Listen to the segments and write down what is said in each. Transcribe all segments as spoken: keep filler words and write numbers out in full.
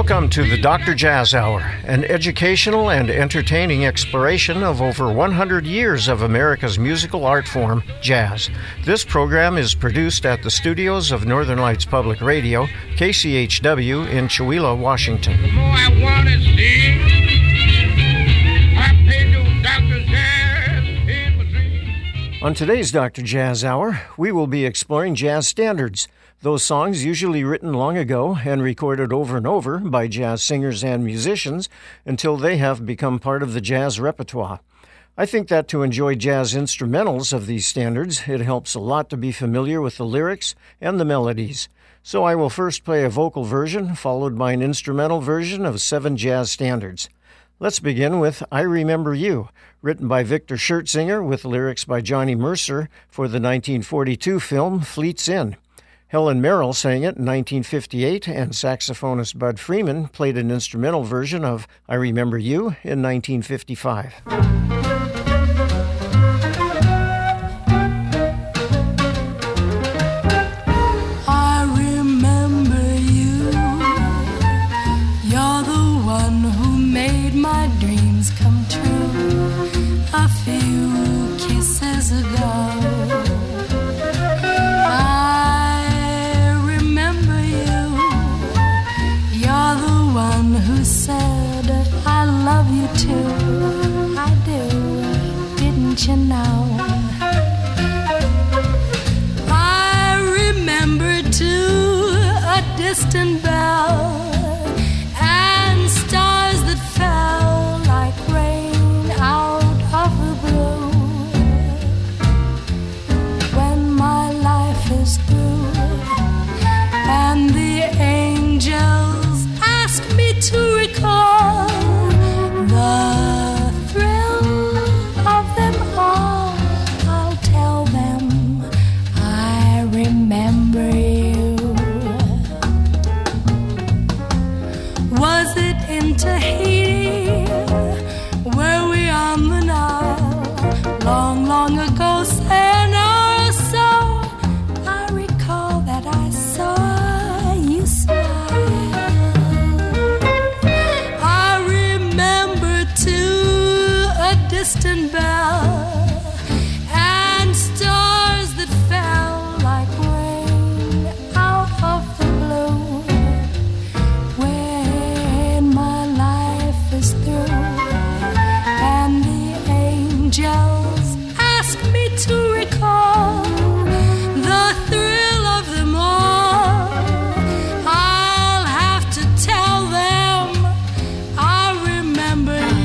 Welcome to the Doctor Jazz Hour, an educational and entertaining exploration of over one hundred years of America's musical art form, jazz. This program is produced at the studios of Northern Lights Public Radio, K C H W in Chewelah, Washington. The more I want to see, I pay to Doctor Jazz in my dreams. On today's Doctor Jazz Hour, we will be exploring jazz standards. Those songs usually written long ago and recorded over and over by jazz singers and musicians until they have become part of the jazz repertoire. I think that to enjoy jazz instrumentals of these standards, it helps a lot to be familiar with the lyrics and the melodies. So I will first play a vocal version, followed by an instrumental version of seven jazz standards. Let's begin with I Remember You, written by Victor Schertzinger with lyrics by Johnny Mercer for the nineteen forty-two film Fleet's Inn. Helen Merrill sang it in nineteen fifty-eight, and saxophonist Bud Freeman played an instrumental version of I Remember You in nineteen fifty-five. I remember you. You're the one who made my dreams come true. A few kisses ago, who said I love you too. I do, didn't you know? I remember too a distant bell and stars that fell like rain out of the blue. When my life is through and the angels ask me to recall the thrill of them all, I'll tell them I remember you. Was it in Tahiti? Were we on the Nile? Long, long ago, an hour or so, I recall that I saw you smile. Distant bell and stars that fell like rain out of the blue. When my life is through and the angels ask me to recall the thrill of them all, I'll have to tell them I remember you.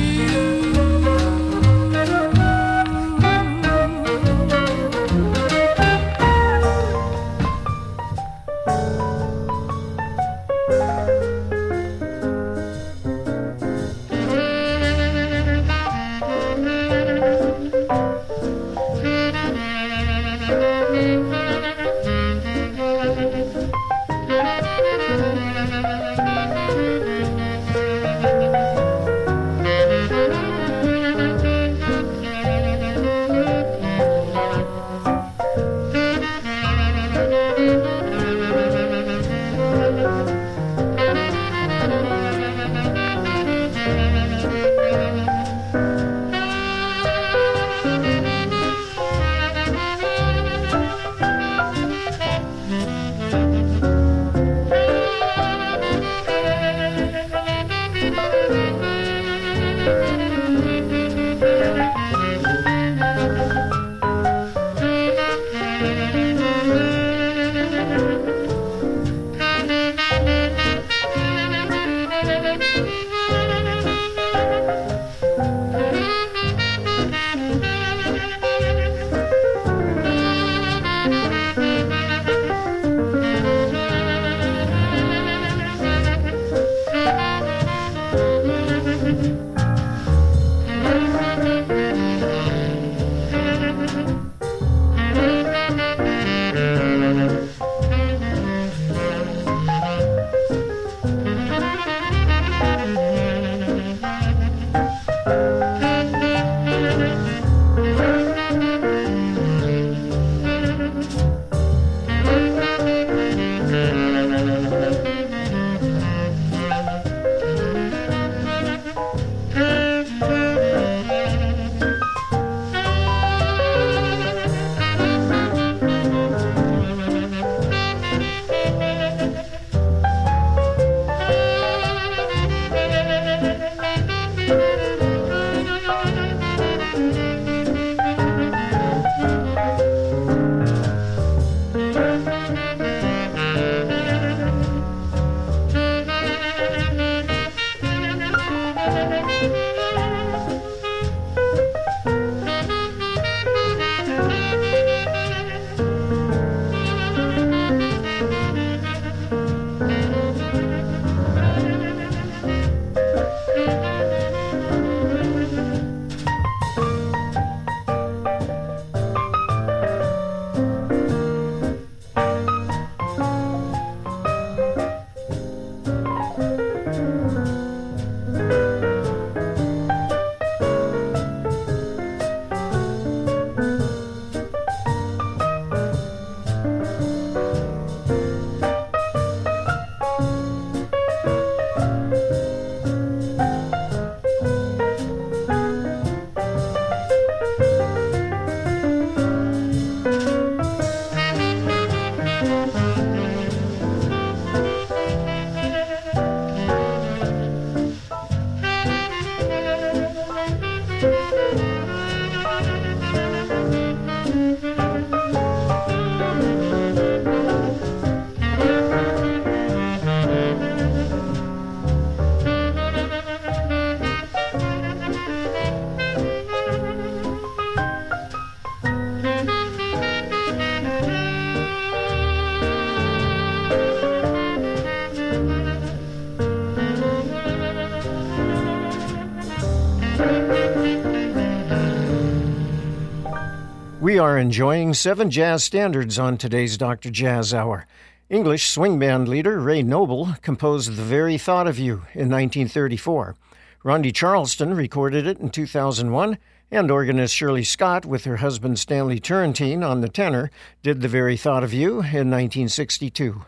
We are enjoying seven jazz standards on today's Doctor Jazz Hour. English swing band leader Ray Noble composed The Very Thought of You in nineteen thirty-four. Rondi Charleston recorded it in two thousand one, and organist Shirley Scott with her husband Stanley Turrentine on the tenor did The Very Thought of You in nineteen sixty-two.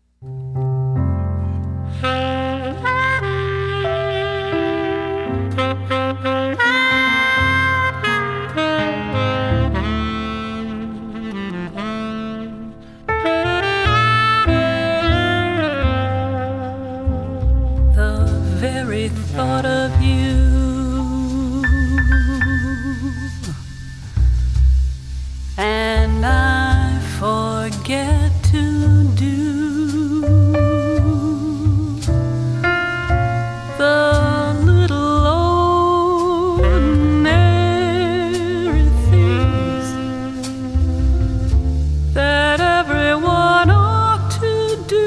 Thought of you, and I forget to do the little ordinary things that everyone ought to do.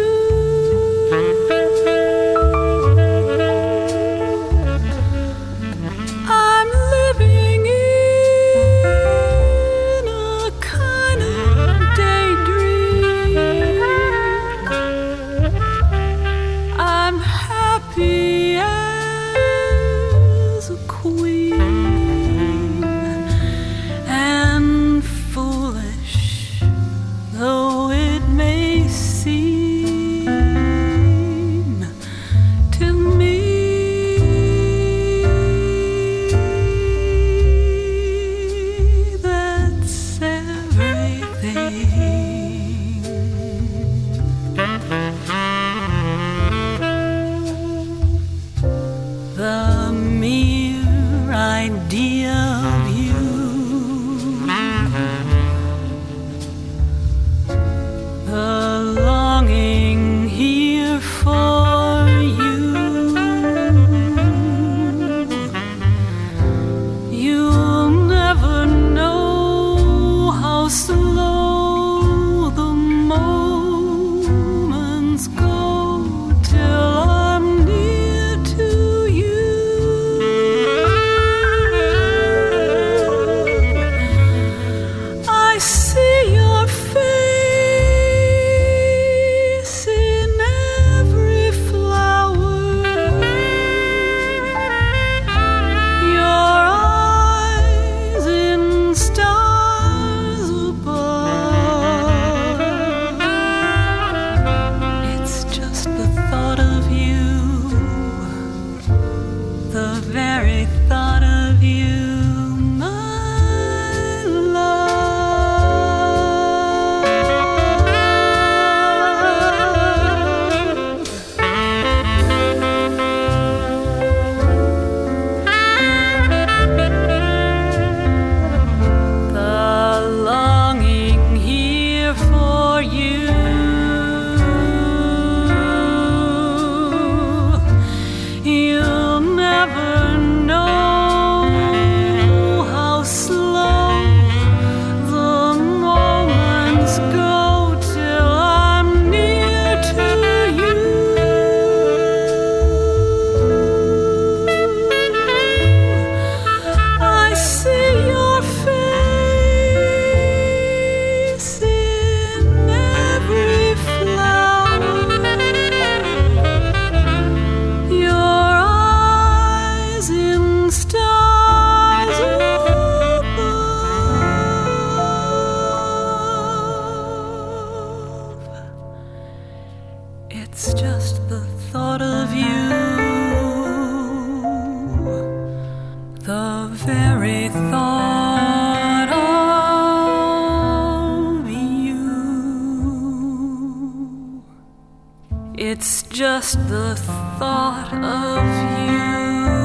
just the thought of you.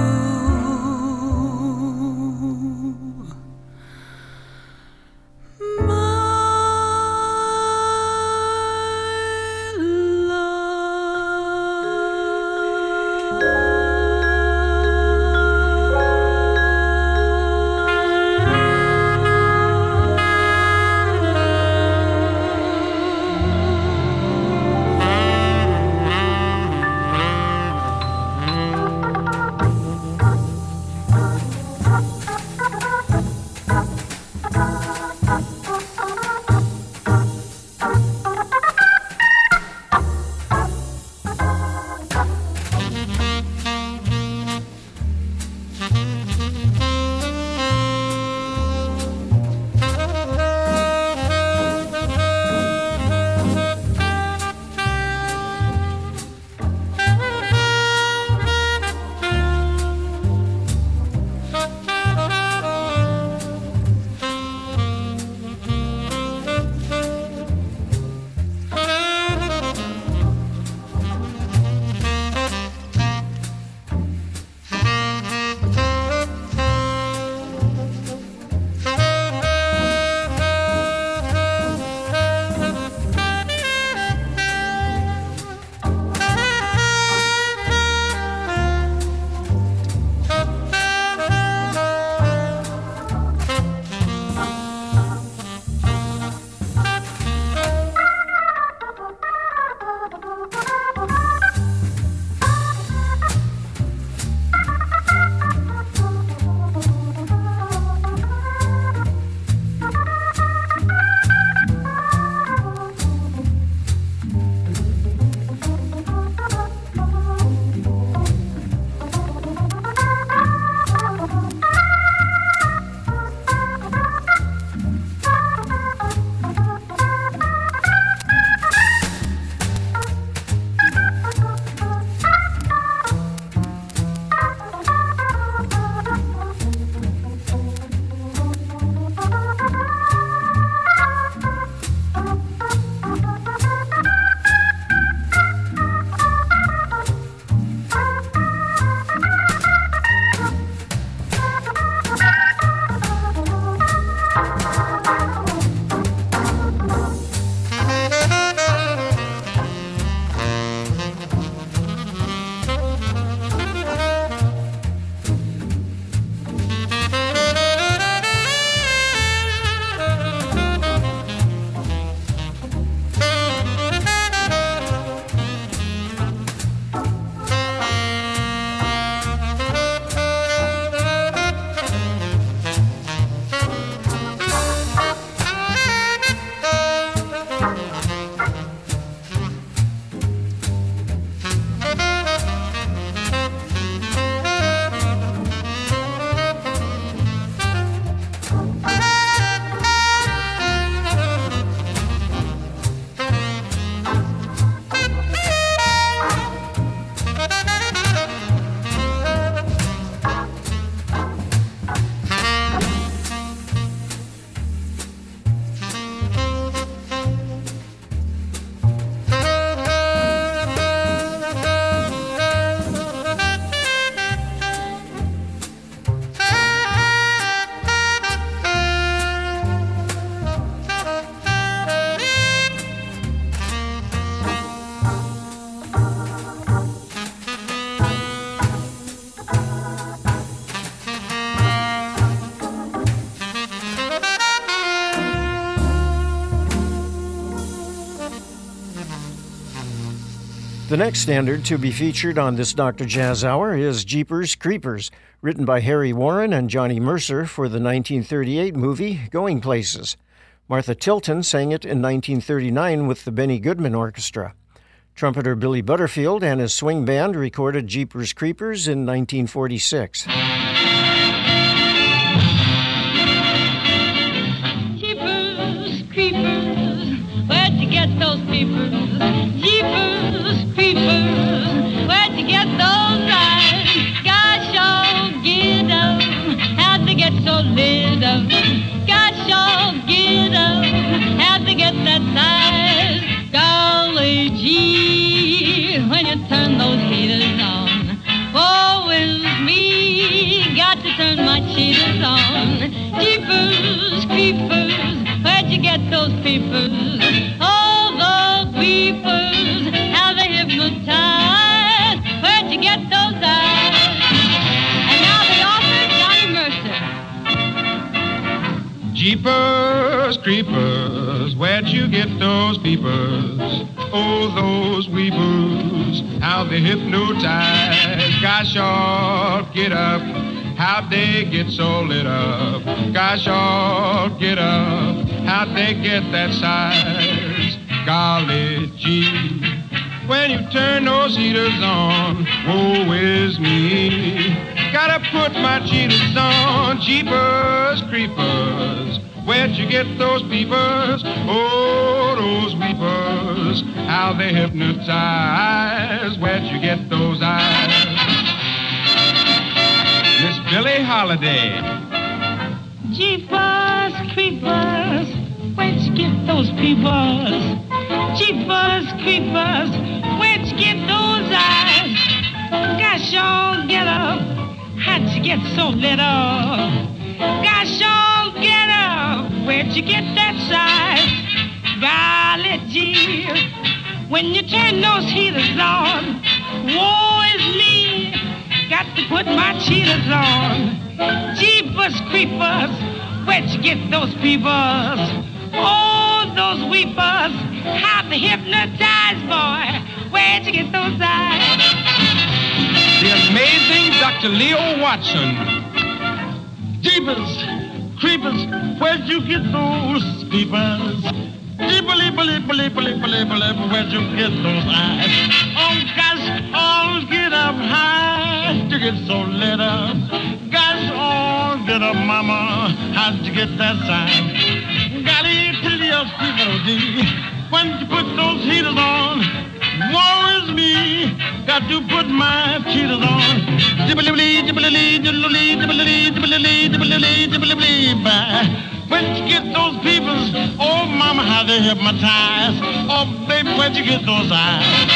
The next standard to be featured on this Doctor Jazz Hour is Jeepers Creepers, written by Harry Warren and Johnny Mercer for the nineteen thirty-eight movie Going Places. Martha Tilton sang it in nineteen thirty-nine with the Benny Goodman Orchestra. Trumpeter Billy Butterfield and his swing band recorded Jeepers Creepers in nineteen forty-six. Jeepers Creepers, where'd you get those peepers? Jeepers Creepers, where'd you get those eyes? Gosh, oh, get 'em, how'd they get so little? Gosh, oh, get 'em, how'd they get that size? Golly gee, when you turn the creepers, oh, those weepers, how they hypnotize. Where'd you get those eyes? And now the author, Johnny Mercer. Jeepers, creepers, where'd you get those peepers? Oh, those weepers, how they hypnotize. Gosh, oh, get up, how'd they get so lit up? Gosh, oh, get up, how'd they get that size? Golly gee, when you turn those heaters on, woe is me. Gotta put my cheaters on, jeepers, creepers. Where'd you get those peepers? Oh, those weepers, how they hypnotize. Where'd you get those eyes? Miss Billie Holiday. Jeepers, creepers, where'd you get those peepers? Jeepers, creepers, where'd you get those eyes? Gosh, oh, get up, how'd you get so lit up? Gosh, oh, get up, where'd you get that size? Golly gee, when you turn those heaters on, woe is me, got to put my cheaters on. Jeepers, creepers, where'd you get those peepers? Oh, those weepers, how they hypnotize, boy, where'd you get those eyes? The amazing Doctor Leo Watson. Jeepers, creepers, where'd you get those peepers? Jeepers, where'd you get those eyes? Oh, gosh, oh, get up high, you get so lit up. Gosh, oh, get up, mama, how'd you get that sign? Golly, tell your people, D, when you put those heaters on, woe is me, got to put my cheaters on. Jibbly, jibbly, jibbly, jibbly, jibbly, jibbly, jibbly, bye. When you get those peoples, oh, mama, how they hypnotize. Oh, baby, where'd you get those eyes?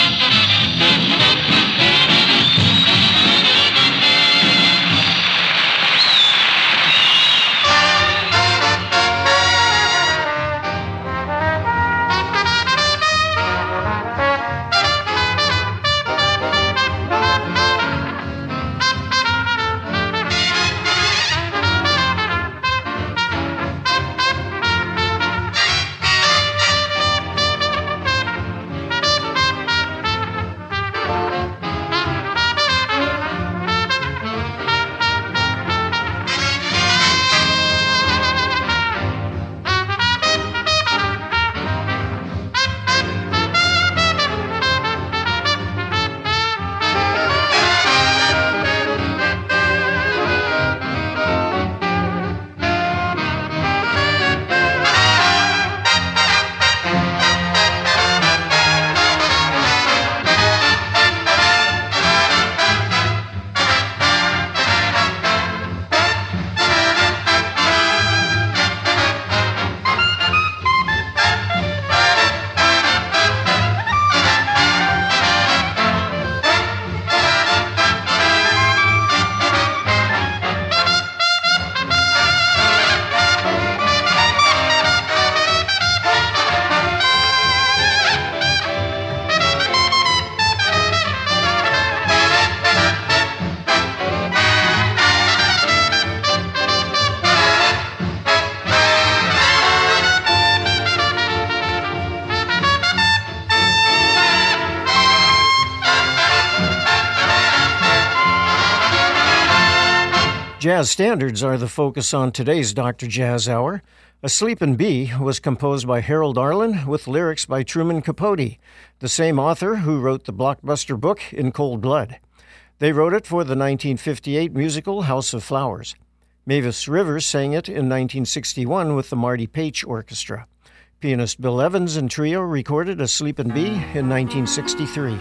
Jazz standards are the focus on today's Doctor Jazz Hour. A Sleepin' Bee was composed by Harold Arlen with lyrics by Truman Capote, the same author who wrote the blockbuster book In Cold Blood. They wrote it for the nineteen fifty-eight musical House of Flowers. Mavis Rivers sang it in nineteen sixty-one with the Marty Paich Orchestra. Pianist Bill Evans and Trio recorded A Sleepin' Bee in nineteen sixty-three.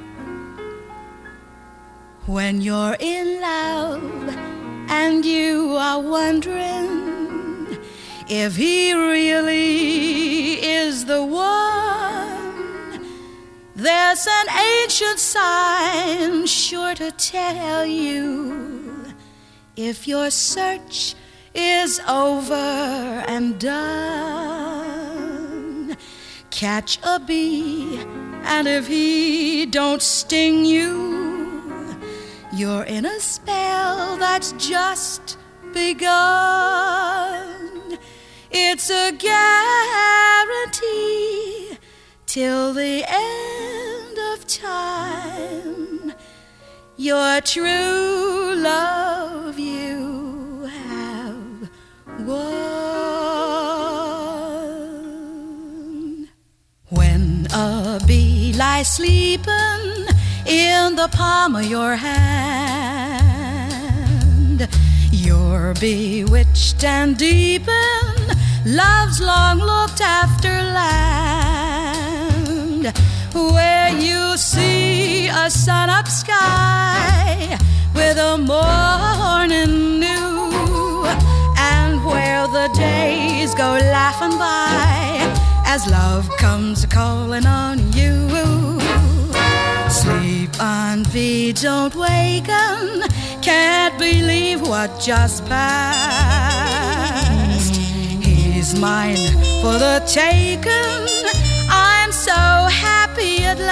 When you're in love and you are wondering if he really is the one, there's an ancient sign sure to tell you if your search is over and done. catch a bee, and if he don't sting you, you're in a spell that's just begun. It's a guarantee till the end of time. Your true love you have won. When a bee lies sleeping in the palm of your hand, you're bewitched and deep in love's long looked after land, where you see a sun-up sky with a morning new, and where the days go laughing by as love comes calling on you. Sleep on, bee, don't waken, can't believe what just passed. He's mine for the taking, I'm so happy at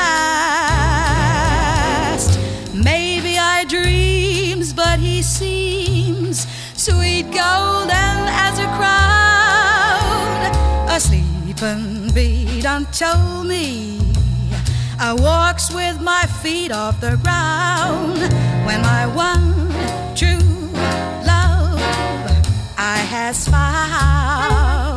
last. Maybe I dreams, but he seems sweet golden as a crown. A sleeping bee done told me I walks with my feet off the ground when my one true love I has found.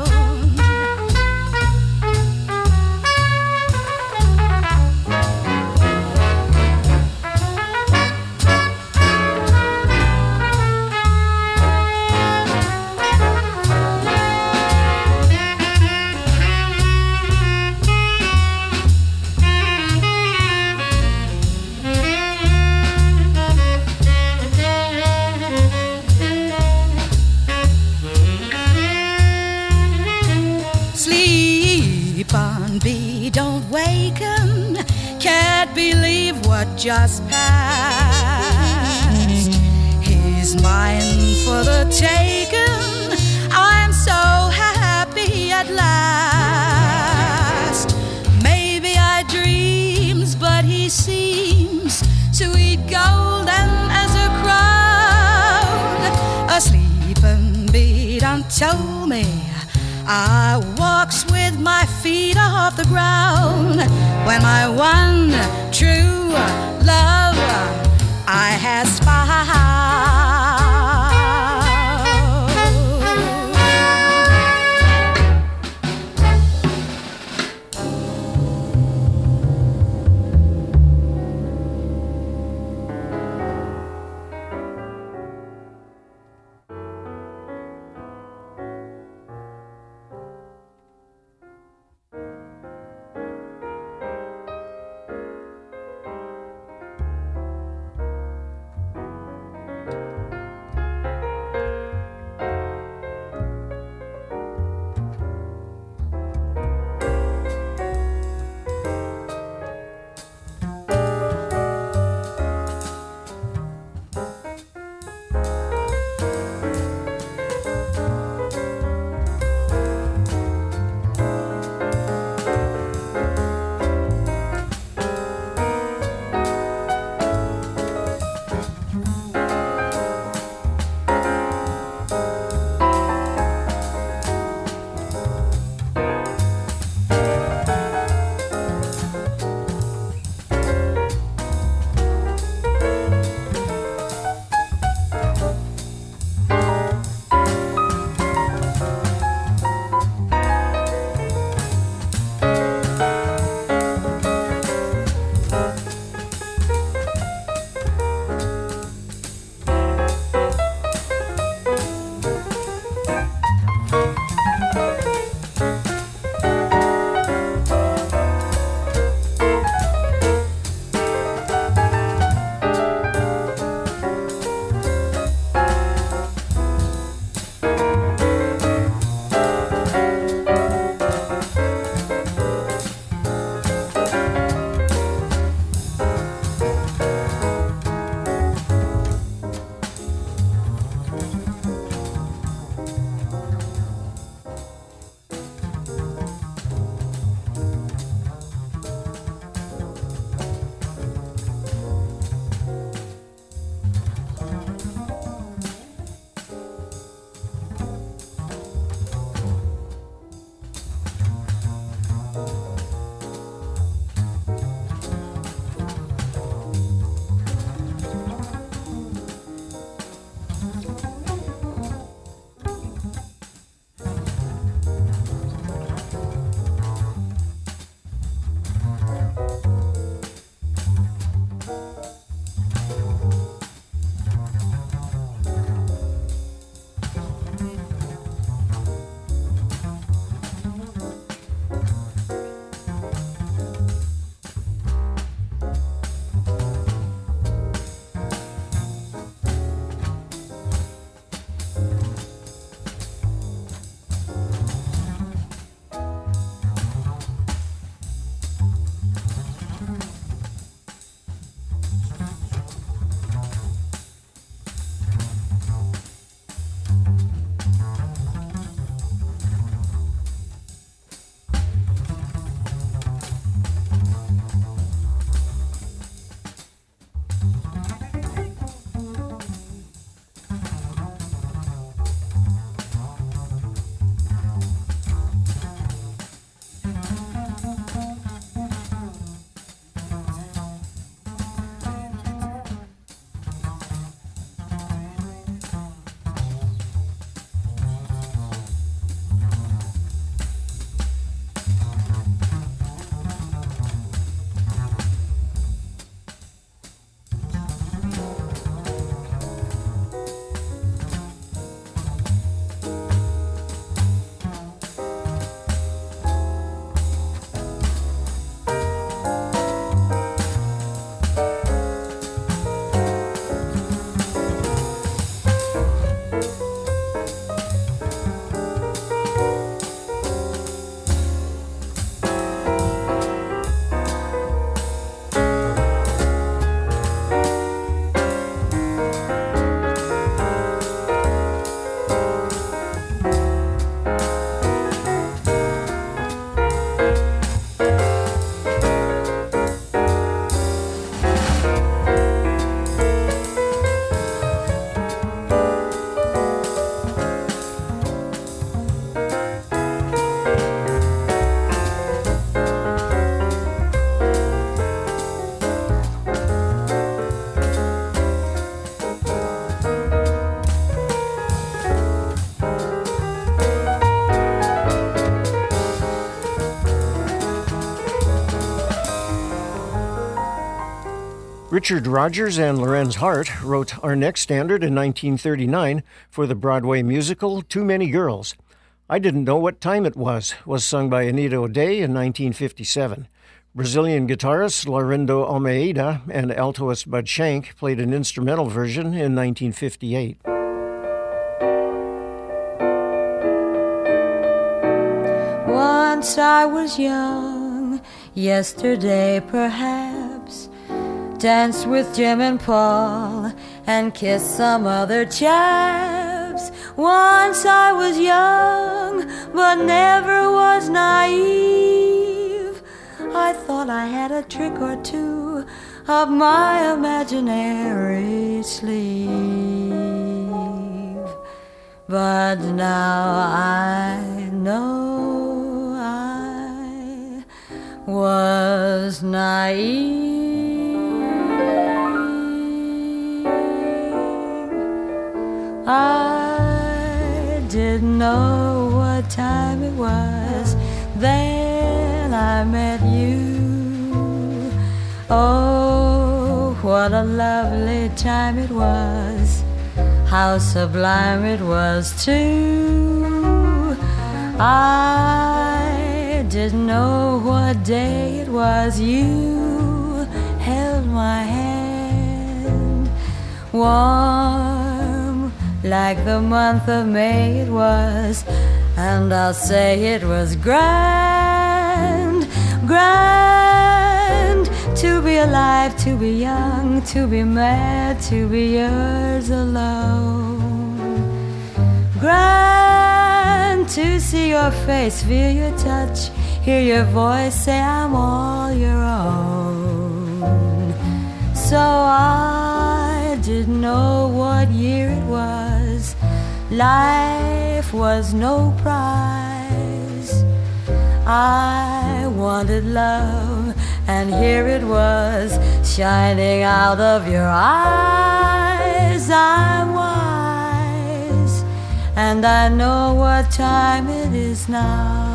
Don't waken, can't believe what just passed. He's mine for the taking, I'm so happy at last. Maybe I dreams, but he seems sweet golden as a crown. A sleeping bee done told me I walks with my feet off the ground when my one true love I has found. Richard Rodgers and Lorenz Hart wrote our next standard in nineteen thirty-nine for the Broadway musical Too Many Girls. I Didn't Know What Time It Was was sung by Anita O'Day in nineteen fifty-seven. Brazilian guitarist Laurindo Almeida and altoist Bud Shank played an instrumental version in nineteen fifty-eight. Once I was young, yesterday perhaps, danced with Jim and Paul and kissed some other chaps. Once I was young, but never was naive. I thought I had a trick or two up my imaginary sleeve. But now I know I was naive. I didn't know what time it was, then I met you. Oh, what a lovely time it was, how sublime it was too. I didn't know what day it was, you held my hand. Warm like the month of May it was, and I'll say it was grand, grand, to be alive, to be young, to be mad, to be yours alone. Grand to see your face, feel your touch, hear your voice say I'm all your own. So I didn't know what year it was, life was no prize. I wanted love, and here it was, shining out of your eyes. I'm wise, and I know what time it is now.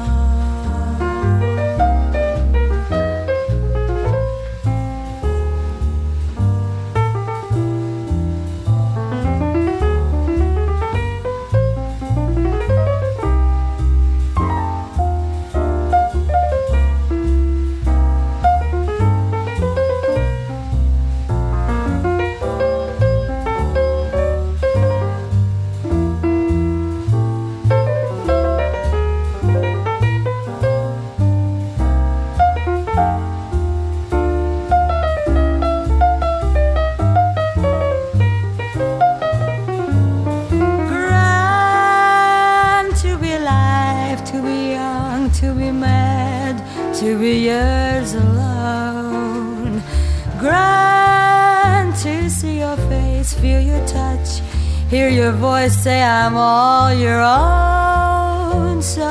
To be yours alone. Grand to see your face, feel your touch, hear your voice say I'm all your own. So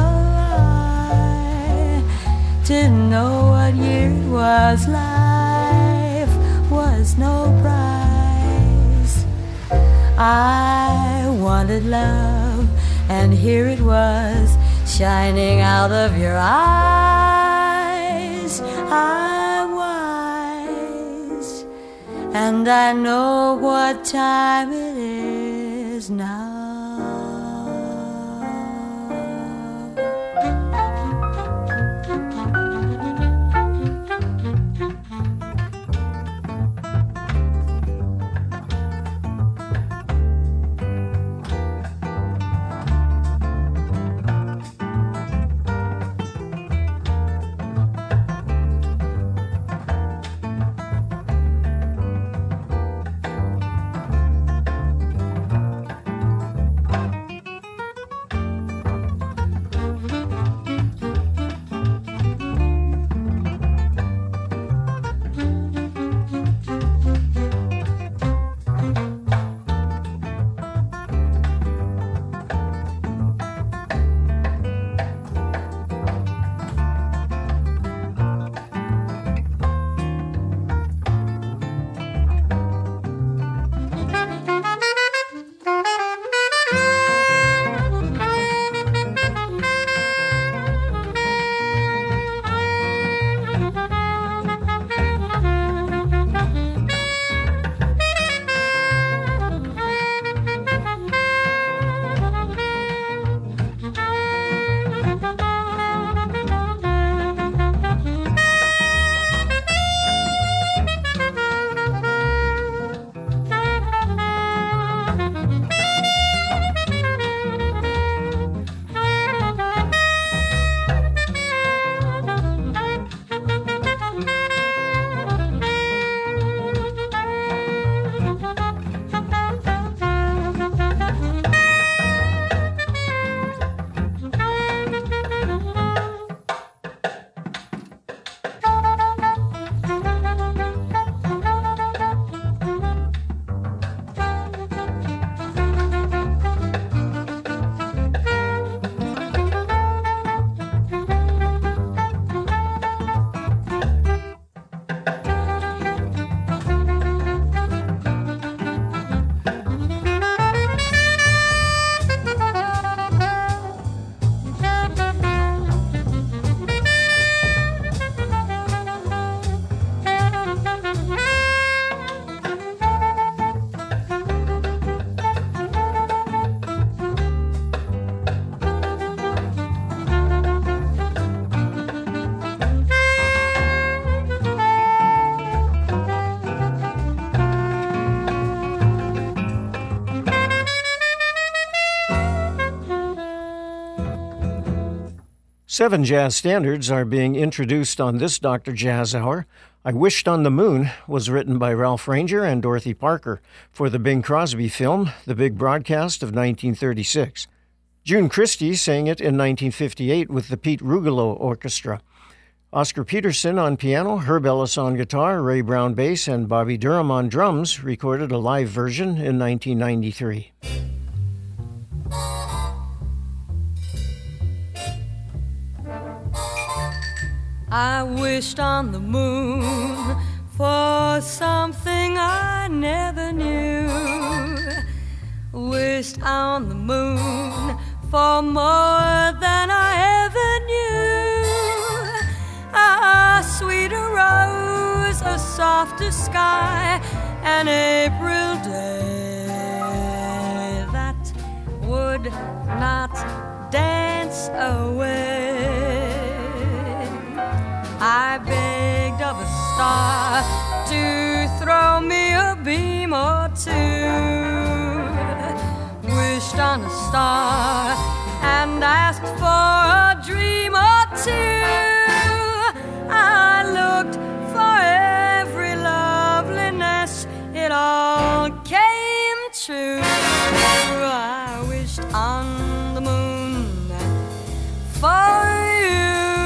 I didn't know what year it was, life was no prize. I wanted love, and here it was, shining out of your eyes. I'm wise, and I know what time it is now. Seven jazz standards are being introduced on this Doctor Jazz Hour. I Wished on the Moon was written by Ralph Ranger and Dorothy Parker for the Bing Crosby film, The Big Broadcast of nineteen thirty-six. June Christie sang it in nineteen fifty-eight with the Pete Rugolo Orchestra. Oscar Peterson on piano, Herb Ellis on guitar, Ray Brown bass, and Bobby Durham on drums recorded a live version in nineteen ninety-three. I wished on the moon for something I never knew. Wished on the moon for more than I ever knew. A sweeter rose, a softer sky, an April day that would not dance away. I begged of a star to throw me a beam or two. Wished on a star and asked for a dream or two. I looked for every loveliness, it all came true. I wished on the moon for you.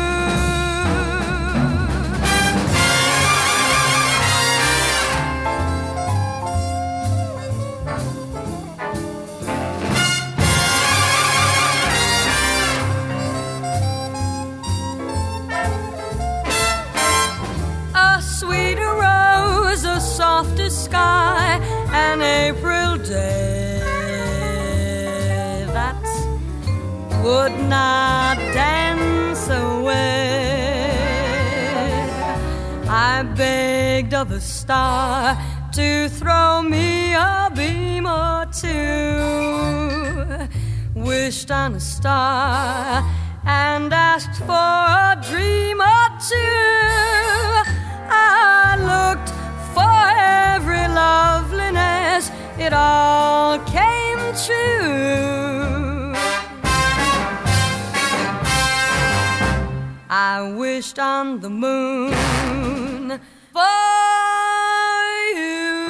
Softer sky, an April day that would not dance away. I begged of a star to throw me a beam or two. Wished on a star and asked for a dream or two. I looked for every loveliness, it all came true. I wished on the moon for you.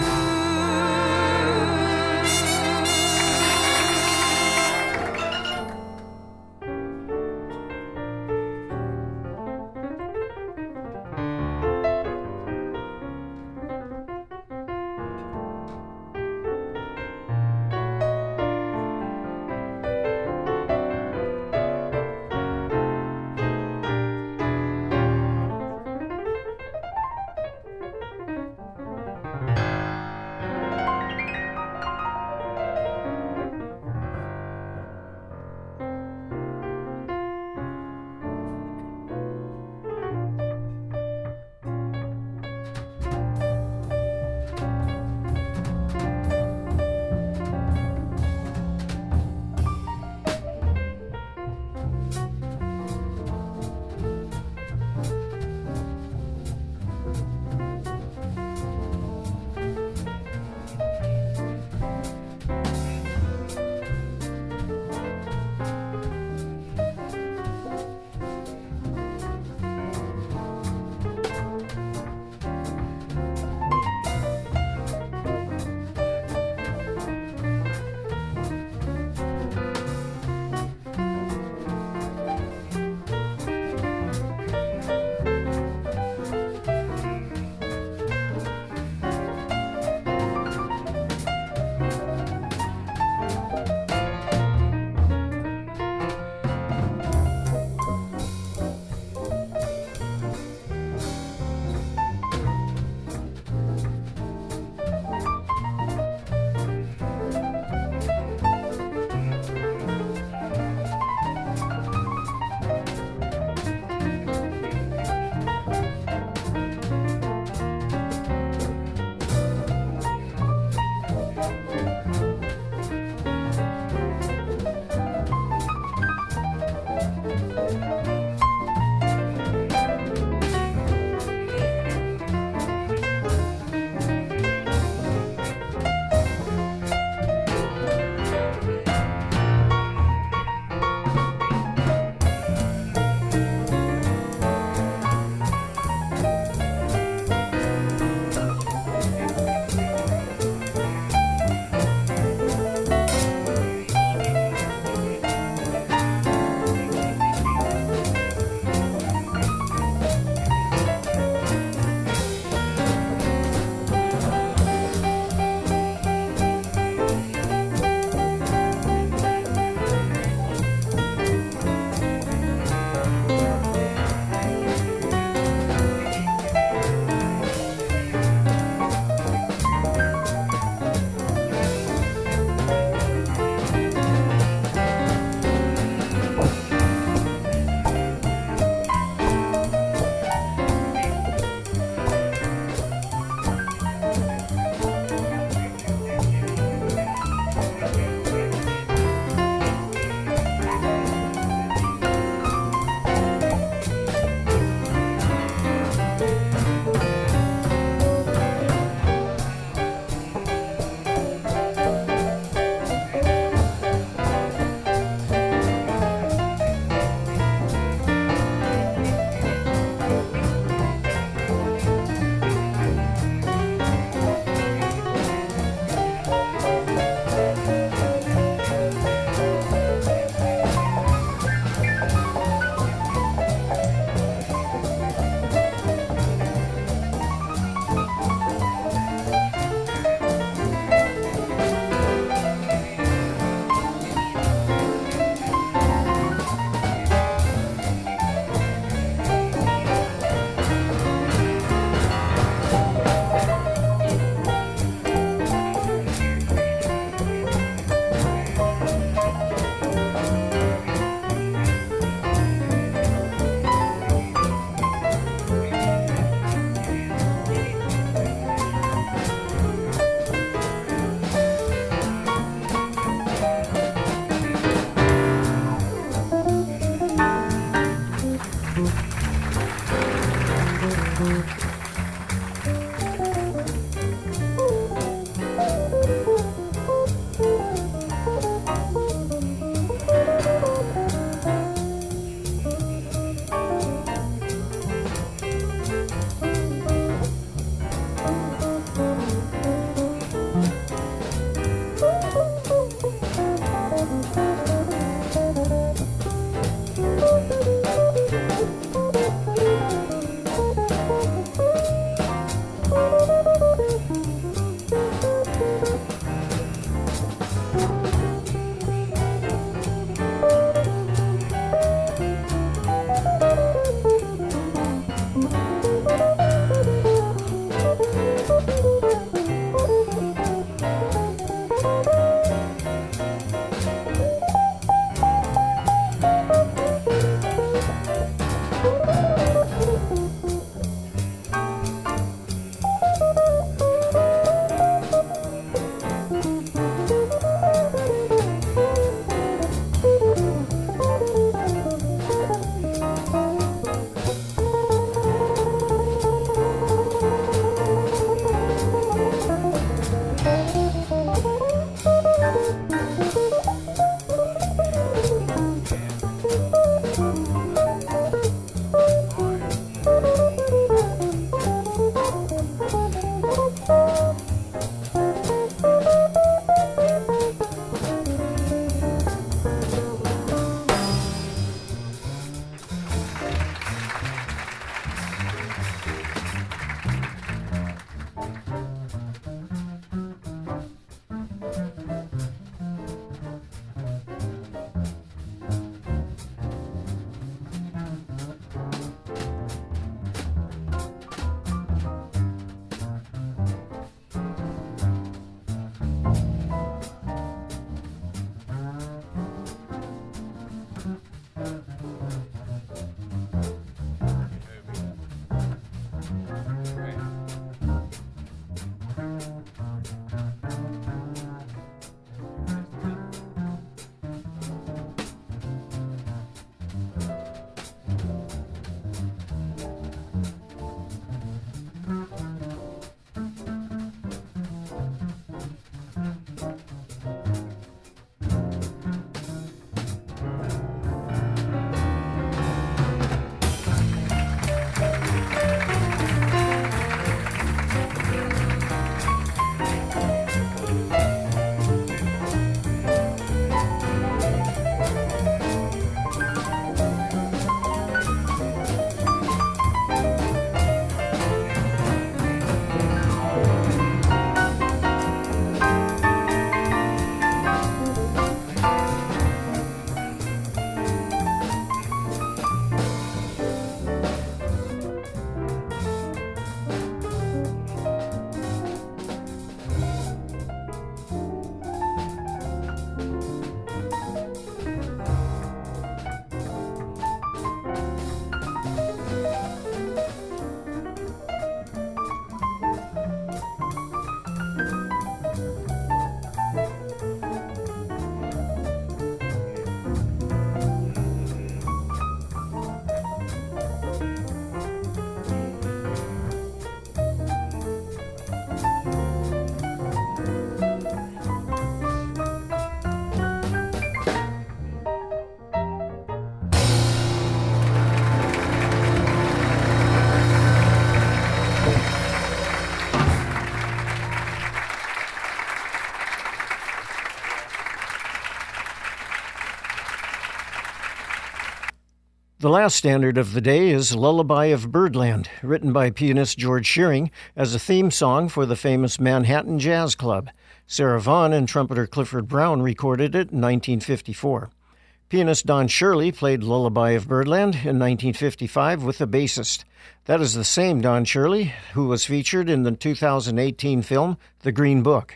The last standard of the day is Lullaby of Birdland, written by pianist George Shearing as a theme song for the famous Manhattan Jazz Club. Sarah Vaughan and trumpeter Clifford Brown recorded it in nineteen fifty-four. Pianist Don Shirley played Lullaby of Birdland in nineteen fifty-five with the bassist. That is the same Don Shirley who was featured in the two thousand eighteen film The Green Book.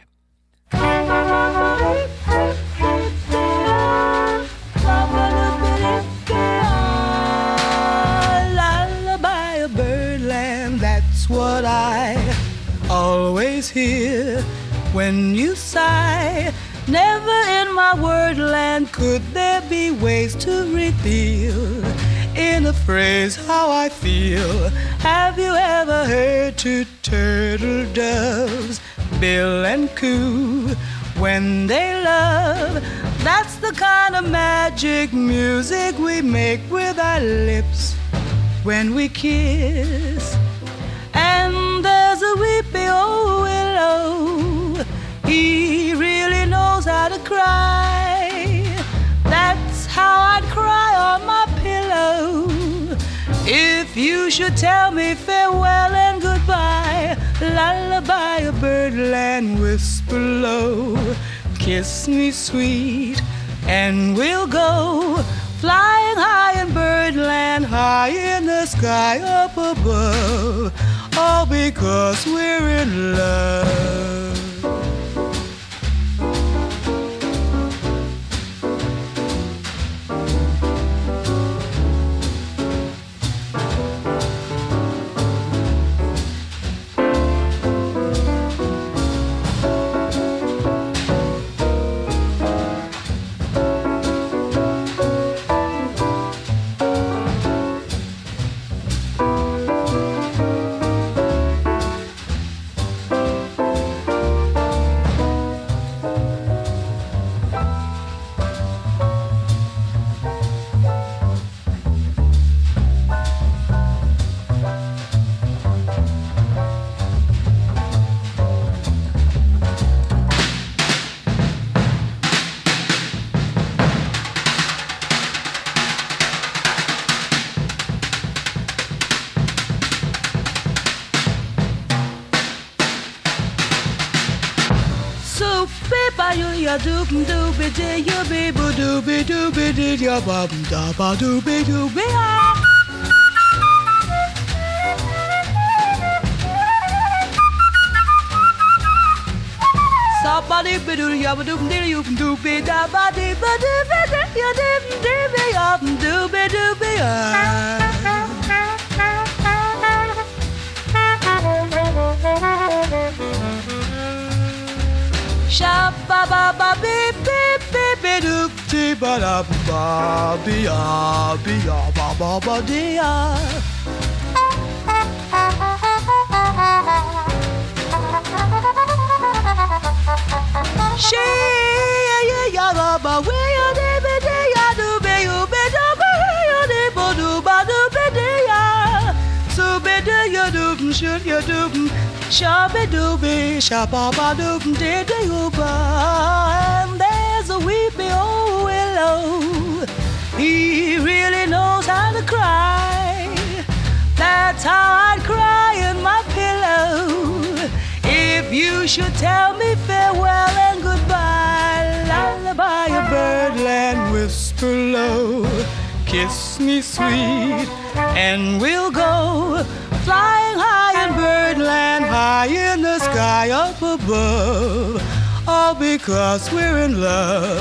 What I always hear when you sigh. Never in my wordland could there be ways to reveal in a phrase how I feel. Have you ever heard two turtle doves bill and coo when they love? That's the kind of magic music we make with our lips when we kiss. And there's a weepy old willow, he really knows how to cry. That's how I'd cry on my pillow if you should tell me farewell and goodbye. Lullaby of birdland, whisper low, kiss me sweet, and we'll go flying high in birdland, high in the sky up above. All because we're in love. Ya doobie doobie dee ya bee boo doobie doobie dee ya ba da ba doobie doobie ah. Somebody be doo ya ba doobie dee you doobie da ba dee ba doobie dee ya doobie doobie ya doobie doobie ah. Shabba ba ba beep beep beep beep doop dee ba da ba be ya be ya ba ba ba dee ya. She ya ya ya ba ba we ya dee be dee ya do be you be do be ya dee bo do ba do be dee ya. So be do ya do should ya do. Shabby dooby, shabba ba doob dee dee ooba. And there's a weepy old willow, he really knows how to cry. That's how I'd cry in my pillow if you should tell me farewell and goodbye. Lullaby of birdland, whisper low, kiss me sweet, and we'll go flying high in birdland, high in the sky up above, all because we're in love.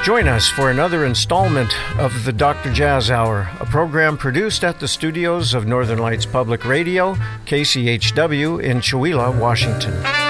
Join us for another installment of the Doctor Jazz Hour, a program produced at the studios of Northern Lights Public Radio, K C H W in Chewelah, Washington.